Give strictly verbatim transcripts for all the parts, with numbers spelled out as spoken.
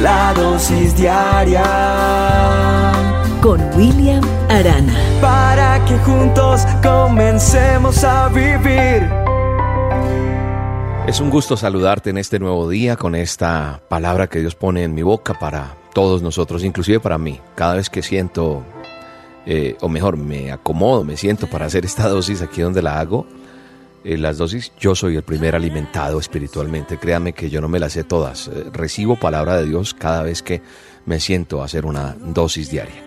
La Dosis Diaria con William Arana, para que juntos comencemos a vivir. Es un gusto saludarte en este nuevo día con esta palabra que Dios pone en mi boca para todos nosotros, inclusive para mí. Cada vez que siento, eh, o mejor, me acomodo, me siento para hacer esta dosis aquí donde la hago, eh, las dosis, yo soy el primer alimentado espiritualmente. Créanme que yo no me las sé todas. Eh, recibo palabra de Dios cada vez que me siento a hacer una dosis diaria.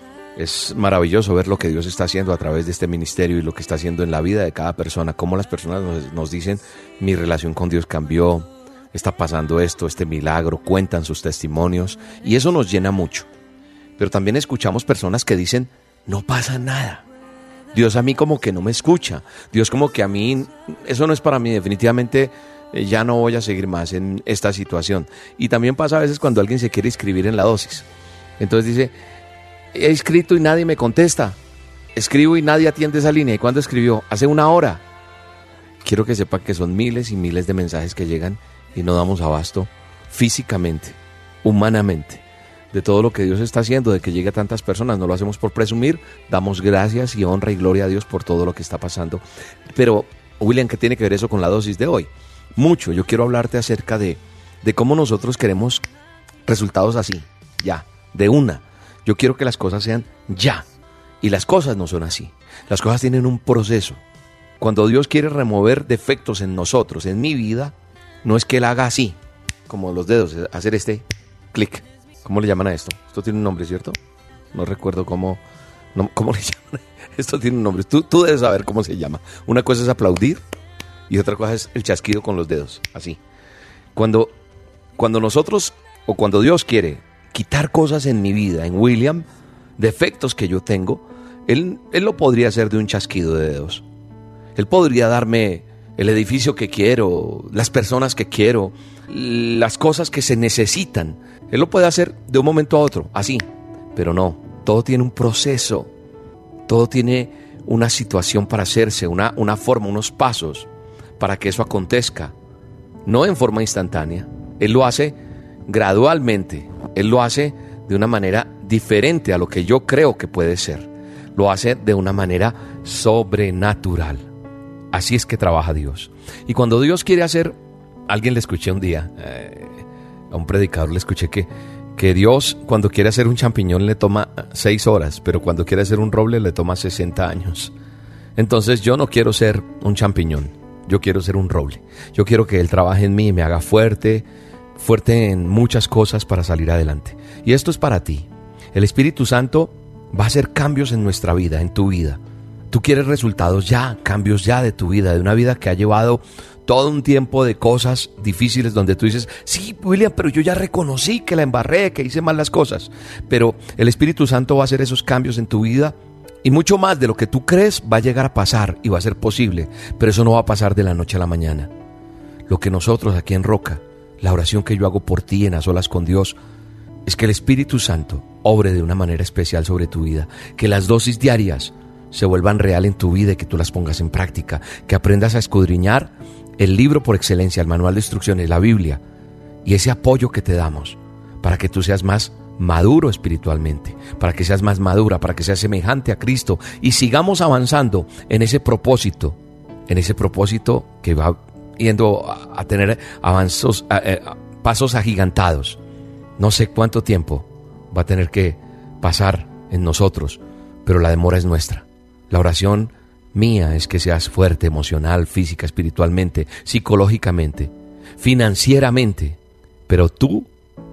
Es maravilloso ver lo que Dios está haciendo a través de este ministerio y lo que está haciendo en la vida de cada persona, cómo las personas nos, nos dicen: mi relación con Dios cambió, está pasando esto, este milagro, cuentan sus testimonios y eso nos llena mucho. Pero también escuchamos personas que dicen: no pasa nada, Dios a mí como que no me escucha, Dios como que a mí, eso no es para mí, definitivamente eh, ya no voy a seguir más en esta situación. Y también pasa a veces cuando alguien se quiere inscribir en la dosis, entonces dice: he escrito y nadie me contesta, escribo y nadie atiende esa línea. ¿Y cuándo escribió? Hace una hora. Quiero que sepa que son miles y miles de mensajes que llegan y no damos abasto físicamente, humanamente, de todo lo que Dios está haciendo, de que llegue a tantas personas. No lo hacemos por presumir, damos gracias y honra y gloria a Dios por todo lo que está pasando. Pero, William, ¿qué tiene que ver eso con la dosis de hoy? Mucho. Yo quiero hablarte acerca de, de cómo nosotros queremos resultados así, ya, de una. Yo quiero que las cosas sean ya, y las cosas no son así. Las cosas tienen un proceso. Cuando Dios quiere remover defectos en nosotros, en mi vida, no es que Él haga así, como los dedos, hacer este clic. ¿Cómo le llaman a esto? Esto tiene un nombre, ¿cierto? No recuerdo cómo, no, cómo le llaman. Esto tiene un nombre, tú, tú debes saber cómo se llama. Una cosa es aplaudir y otra cosa es el chasquido con los dedos, así. Cuando, cuando nosotros, o cuando Dios quiere quitar cosas en mi vida, en William, defectos que yo tengo, él, él lo podría hacer de un chasquido de dedos. Él podría darme el edificio que quiero, las personas que quiero, las cosas que se necesitan. Él lo puede hacer de un momento a otro, así. Pero no, todo tiene un proceso, todo tiene una situación para hacerse, una, una forma, unos pasos para que eso acontezca. No en forma instantánea. Él lo hace gradualmente. Él lo hace de una manera diferente a lo que yo creo que puede ser. Lo hace de una manera sobrenatural. Así es que trabaja Dios. Y cuando Dios quiere hacer, alguien le escuché un día, eh, a un predicador le escuché que, que Dios cuando quiere hacer un champiñón le toma seis horas, pero cuando quiere hacer un roble le toma sesenta años. Entonces yo no quiero ser un champiñón, yo quiero ser un roble. Yo quiero que Él trabaje en mí y me haga fuerte, fuerte en muchas cosas para salir adelante. Y esto es para ti. El Espíritu Santo va a hacer cambios en nuestra vida, en tu vida. Tú quieres resultados ya, cambios ya de tu vida, de una vida que ha llevado todo un tiempo de cosas difíciles donde tú dices: sí, William, pero yo ya reconocí que la embarré, que hice mal las cosas. Pero el Espíritu Santo va a hacer esos cambios en tu vida y mucho más de lo que tú crees va a llegar a pasar y va a ser posible. Pero eso no va a pasar de la noche a la mañana. Lo que nosotros aquí en Roca, la oración que yo hago por ti en A Solas con Dios, es que el Espíritu Santo obre de una manera especial sobre tu vida, que las dosis diarias se vuelvan real en tu vida y que tú las pongas en práctica, que aprendas a escudriñar el libro por excelencia, el manual de instrucciones, la Biblia, y ese apoyo que te damos para que tú seas más maduro espiritualmente, para que seas más madura, para que seas semejante a Cristo y sigamos avanzando en ese propósito, en ese propósito que va yendo a, a tener avanzos, a, a, pasos agigantados. No sé cuánto tiempo va a tener que pasar en nosotros, pero la demora es nuestra. La oración mía es que seas fuerte emocional, física, espiritualmente, psicológicamente, financieramente, pero tú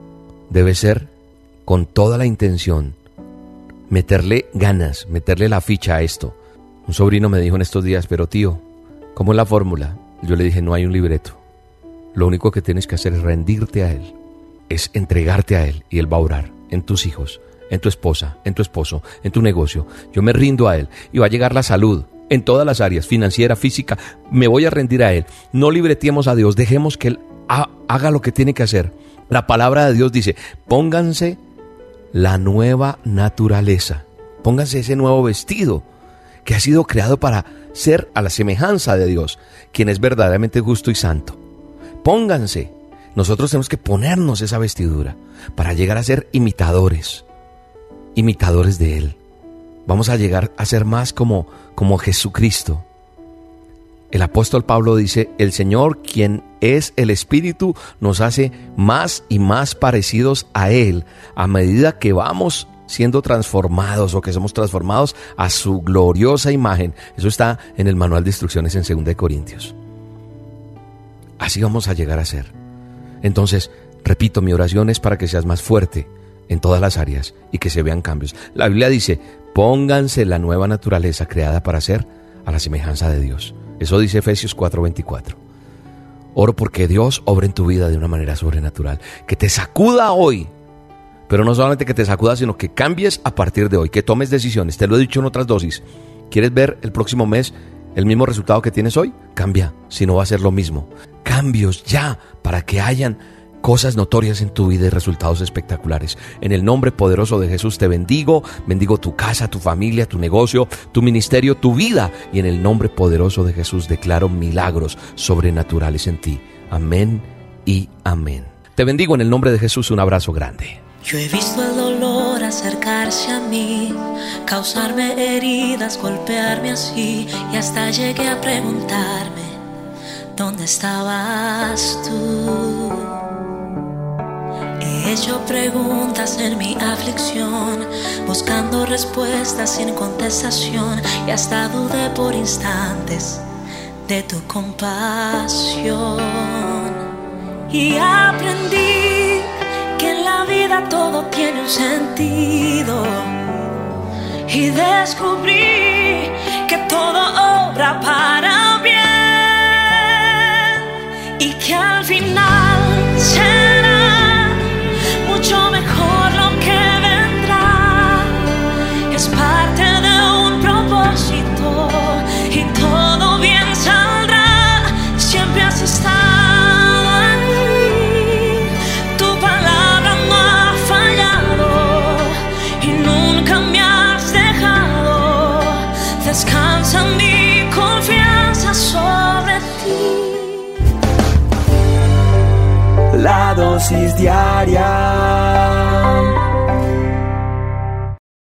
debes ser con toda la intención, meterle ganas, meterle la ficha a esto. Un sobrino me dijo en estos días: pero tío, ¿cómo es la fórmula? Yo le dije: no hay un libreto. Lo único que tienes que hacer es rendirte a Él, es entregarte a Él y Él va a obrar en tus hijos, en tu esposa, en tu esposo, en tu negocio. Yo me rindo a Él y va a llegar la salud en todas las áreas, financiera, física. Me voy a rendir a Él. No libreteemos a Dios, dejemos que Él ha, haga lo que tiene que hacer. La palabra de Dios dice: pónganse la nueva naturaleza, pónganse ese nuevo vestido que ha sido creado para ser a la semejanza de Dios, quien es verdaderamente justo y santo. Pónganse Nosotros tenemos que ponernos esa vestidura para llegar a ser imitadores, imitadores de Él. Vamos a llegar a ser más como, como Jesucristo. El apóstol Pablo dice, el Señor, quien es el Espíritu, nos hace más y más parecidos a Él a medida que vamos siendo transformados o que somos transformados a su gloriosa imagen. Eso está en el manual de instrucciones en segunda de Corintios. Así vamos a llegar a ser. Entonces, repito, mi oración es para que seas más fuerte en todas las áreas y que se vean cambios. La Biblia dice, pónganse la nueva naturaleza creada para ser a la semejanza de Dios. Eso dice Efesios cuatro veinticuatro. Oro porque Dios obra en tu vida de una manera sobrenatural. Que te sacuda hoy. Pero no solamente que te sacuda, sino que cambies a partir de hoy. Que tomes decisiones. Te lo he dicho en otras dosis. ¿Quieres ver el próximo mes el mismo resultado que tienes hoy? Cambia, si no va a ser lo mismo. Cambios ya para que hayan cosas notorias en tu vida y resultados espectaculares. En el nombre poderoso de Jesús te bendigo, bendigo tu casa, tu familia, tu negocio, tu ministerio, tu vida, y en el nombre poderoso de Jesús declaro milagros sobrenaturales en ti. Amén y amén. Te bendigo en el nombre de Jesús, un abrazo grande. Yo he visto el dolor acercarse a mí, causarme heridas, golpearme así, y hasta llegué a preguntarme, ¿dónde estabas tú? He hecho preguntas en mi aflicción, buscando respuestas sin contestación, y hasta dudé por instantes de tu compasión. Y aprendí que en la vida todo tiene un sentido, y descubrí que todo obra para bien, y que al final será mucho mejor lo que vendrá. Es parte de un propósito y todo bien saldrá. Siempre has estado ahí, tu palabra no ha fallado y nunca me has dejado. Descansa mi confianza sobre ti. La dosis diaria